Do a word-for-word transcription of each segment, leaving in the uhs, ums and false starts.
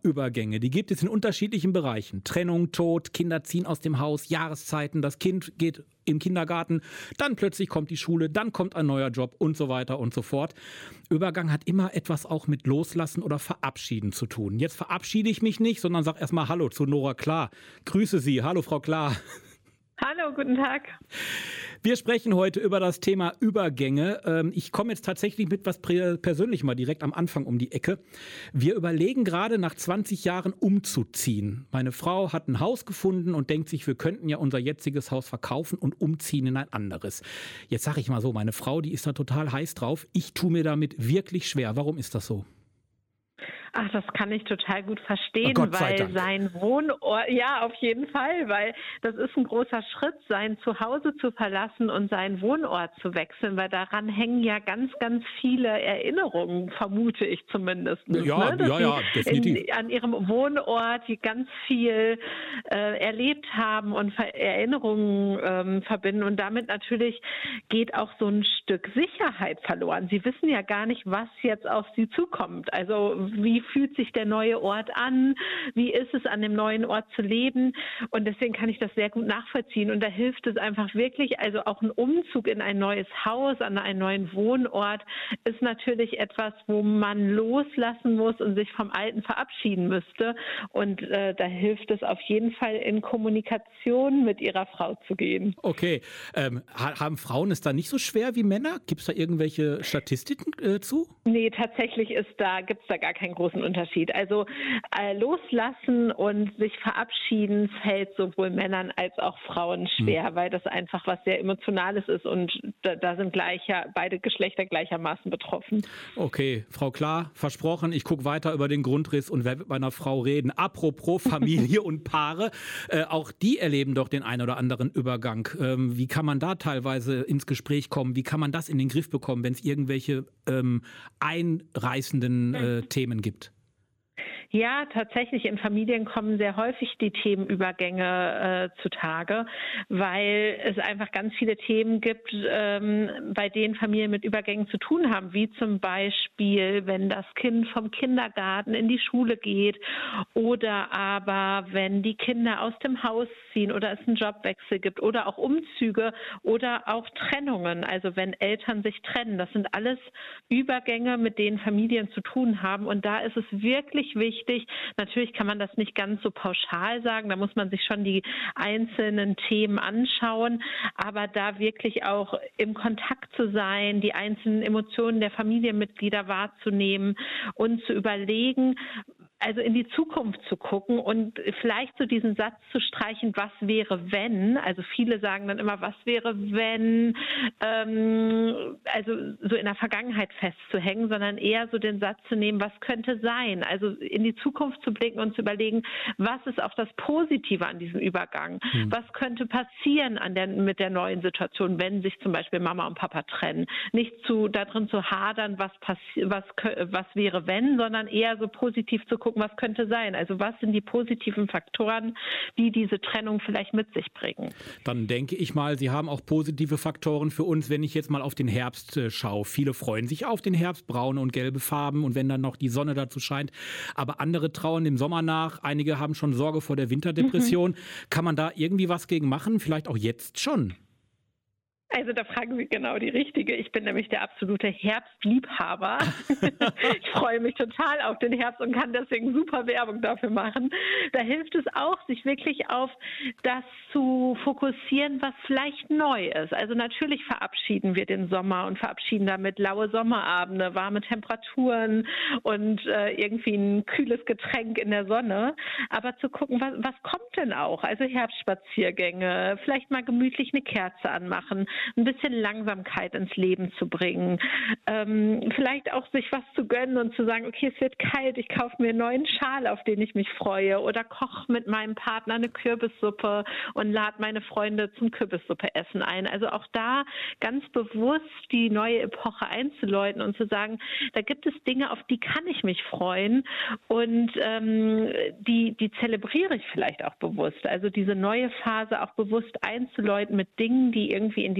Übergänge, die gibt es in unterschiedlichen Bereichen. Trennung, Tod, Kinder ziehen aus dem Haus, Jahreszeiten, das Kind geht im Kindergarten, dann plötzlich kommt die Schule, dann kommt ein neuer Job und so weiter und so fort. Übergang hat immer etwas auch mit Loslassen oder Verabschieden zu tun. Jetzt verabschiede ich mich nicht, sondern sage erstmal Hallo zu Nora Klar. Grüße Sie. Hallo, Frau Klar. Hallo, guten Tag. Wir sprechen heute über das Thema Übergänge. Ich komme jetzt tatsächlich mit was Persönlichem mal direkt am Anfang um die Ecke. Wir überlegen gerade nach zwanzig Jahren umzuziehen. Meine Frau hat ein Haus gefunden und denkt sich, wir könnten ja unser jetziges Haus verkaufen und umziehen in ein anderes. Jetzt sage ich mal so, meine Frau, die ist da total heiß drauf. Ich tue mir damit wirklich schwer. Warum ist das so? Ach, das kann ich total gut verstehen, oh weil Dank. sein Wohnort, ja, auf jeden Fall, weil das ist ein großer Schritt, sein Zuhause zu verlassen und seinen Wohnort zu wechseln, weil daran hängen ja ganz, ganz viele Erinnerungen, vermute ich zumindest. Ja, ne? ja, ja, definitiv. In, an ihrem Wohnort die ganz viel äh, erlebt haben und Ver Erinnerungen ähm, verbinden und damit natürlich geht auch so ein Stück Sicherheit verloren. Sie wissen ja gar nicht, was jetzt auf sie zukommt. Also wie fühlt sich der neue Ort an? Wie ist es, an dem neuen Ort zu leben? Und deswegen kann ich das sehr gut nachvollziehen. Und da hilft es einfach wirklich, also auch ein Umzug in ein neues Haus, an einen neuen Wohnort, ist natürlich etwas, wo man loslassen muss und sich vom Alten verabschieden müsste. Und äh, da hilft es auf jeden Fall, in Kommunikation mit ihrer Frau zu gehen. Okay. Ähm, haben Frauen es da nicht so schwer wie Männer? Gibt es da irgendwelche Statistiken äh, zu? Nee, tatsächlich ist da, gibt es da gar keinen großen Unterschied. Also äh, loslassen und sich verabschieden fällt sowohl Männern als auch Frauen schwer, hm. weil das einfach was sehr Emotionales ist und da, da sind gleicher, beide Geschlechter gleichermaßen betroffen. Okay, Frau Klar, versprochen, ich gucke weiter über den Grundriss und werde mit meiner Frau reden. Apropos Familie und Paare, äh, auch die erleben doch den einen oder anderen Übergang. Ähm, wie kann man da teilweise ins Gespräch kommen? Wie kann man das in den Griff bekommen, wenn es irgendwelche ähm, einreißenden äh, Themen gibt? Ja, tatsächlich. In Familien kommen sehr häufig die Themenübergänge äh, zutage, weil es einfach ganz viele Themen gibt, ähm, bei denen Familien mit Übergängen zu tun haben, wie zum Beispiel, wenn das Kind vom Kindergarten in die Schule geht oder aber wenn die Kinder aus dem Haus ziehen oder es einen Jobwechsel gibt oder auch Umzüge oder auch Trennungen, also wenn Eltern sich trennen. Das sind alles Übergänge, mit denen Familien zu tun haben und da ist es wirklich wichtig. Natürlich kann man das nicht ganz so pauschal sagen, da muss man sich schon die einzelnen Themen anschauen, aber da wirklich auch im Kontakt zu sein, die einzelnen Emotionen der Familienmitglieder wahrzunehmen und zu überlegen, also in die Zukunft zu gucken und vielleicht so diesen Satz zu streichen, was wäre, wenn, also viele sagen dann immer, was wäre, wenn, ähm, also so in der Vergangenheit festzuhängen, sondern eher so den Satz zu nehmen, was könnte sein, also in die Zukunft zu blicken und zu überlegen, was ist auch das Positive an diesem Übergang, hm. was könnte passieren an der, mit der neuen Situation, wenn sich zum Beispiel Mama und Papa trennen, nicht zu darin zu hadern, was, passi- was, was wäre, wenn, sondern eher so positiv zu gucken, was könnte sein. Also was sind die positiven Faktoren, die diese Trennung vielleicht mit sich bringen? Dann denke ich mal, Sie haben auch positive Faktoren für uns, wenn ich jetzt mal auf den Herbst äh, schaue. Viele freuen sich auf den Herbst, braune und gelbe Farben und wenn dann noch die Sonne dazu scheint. Aber andere trauern dem Sommer nach. Einige haben schon Sorge vor der Winterdepression. Mhm. Kann man da irgendwie was gegen machen? Vielleicht auch jetzt schon? Also da fragen Sie genau die Richtige. Ich bin nämlich der absolute Herbstliebhaber. Ich freue mich total auf den Herbst und kann deswegen super Werbung dafür machen. Da hilft es auch, sich wirklich auf das zu fokussieren, was vielleicht neu ist. Also natürlich verabschieden wir den Sommer und verabschieden damit laue Sommerabende, warme Temperaturen und äh, irgendwie ein kühles Getränk in der Sonne. Aber zu gucken, was, was kommt denn auch? Also Herbstspaziergänge, vielleicht mal gemütlich eine Kerze anmachen, ein bisschen Langsamkeit ins Leben zu bringen, ähm, vielleicht auch sich was zu gönnen und zu sagen, okay, es wird kalt, ich kaufe mir einen neuen Schal, auf den ich mich freue oder koche mit meinem Partner eine Kürbissuppe und lade meine Freunde zum Kürbissuppe-Essen ein. Also auch da ganz bewusst die neue Epoche einzuläuten und zu sagen, da gibt es Dinge, auf die kann ich mich freuen und ähm, die, die zelebriere ich vielleicht auch bewusst. Also diese neue Phase auch bewusst einzuläuten mit Dingen, die irgendwie in die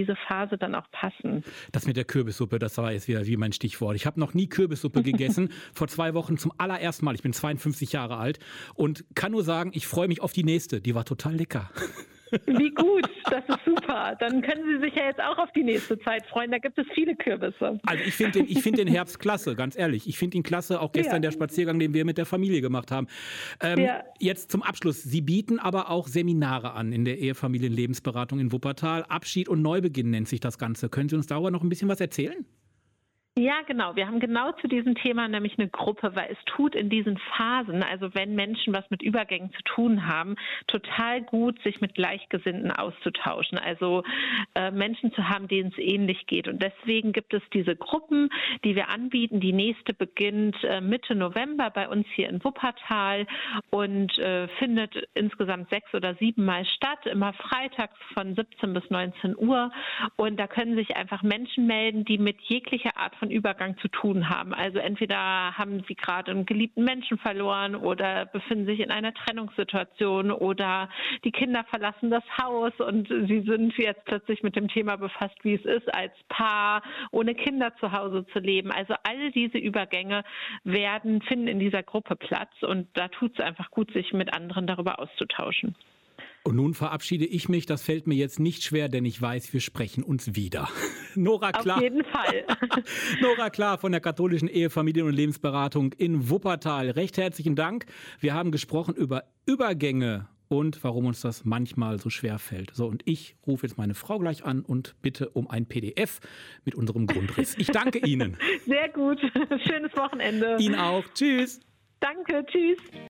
diese Phase dann auch passen. Das mit der Kürbissuppe, das war jetzt wieder wie mein Stichwort. Ich habe noch nie Kürbissuppe gegessen, vor zwei Wochen zum allerersten Mal. Ich bin zweiundfünfzig Jahre alt und kann nur sagen, ich freue mich auf die nächste. Die war total lecker. Wie gut, das ist super. Dann können Sie sich ja jetzt auch auf die nächste Zeit freuen. Da gibt es viele Kürbisse. Also ich finde den, ich find den Herbst klasse, ganz ehrlich. Ich finde ihn klasse, auch gestern ja. der Spaziergang, den wir mit der Familie gemacht haben. Ähm, ja. Jetzt zum Abschluss. Sie bieten aber auch Seminare an in der Ehefamilienlebensberatung in Wuppertal. Abschied und Neubeginn nennt sich das Ganze. Können Sie uns darüber noch ein bisschen was erzählen? Ja, genau. Wir haben genau zu diesem Thema nämlich eine Gruppe, weil es tut in diesen Phasen, also wenn Menschen was mit Übergängen zu tun haben, total gut, sich mit Gleichgesinnten auszutauschen. Also äh, Menschen zu haben, denen es ähnlich geht. Und deswegen gibt es diese Gruppen, die wir anbieten. Die nächste beginnt äh, Mitte November bei uns hier in Wuppertal und äh, findet insgesamt sechs oder sieben Mal statt, immer freitags von siebzehn bis neunzehn Uhr. Und da können sich einfach Menschen melden, die mit jeglicher Art von Übergang zu tun haben. Also entweder haben sie gerade einen geliebten Menschen verloren oder befinden sich in einer Trennungssituation oder die Kinder verlassen das Haus und sie sind jetzt plötzlich mit dem Thema befasst, wie es ist, als Paar ohne Kinder zu Hause zu leben. Also all diese Übergänge werden, finden in dieser Gruppe Platz und da tut es einfach gut, sich mit anderen darüber auszutauschen. Und nun verabschiede ich mich. Das fällt mir jetzt nicht schwer, denn ich weiß, wir sprechen uns wieder. Nora Klar. Auf jeden Fall. Nora Klar von der katholischen Ehe-, Familien- und Lebensberatung in Wuppertal. Recht herzlichen Dank. Wir haben gesprochen über Übergänge und warum uns das manchmal so schwer fällt. So, und ich rufe jetzt meine Frau gleich an und bitte um ein P D F mit unserem Grundriss. Ich danke Ihnen. Sehr gut. Schönes Wochenende. Ihnen auch. Tschüss. Danke. Tschüss.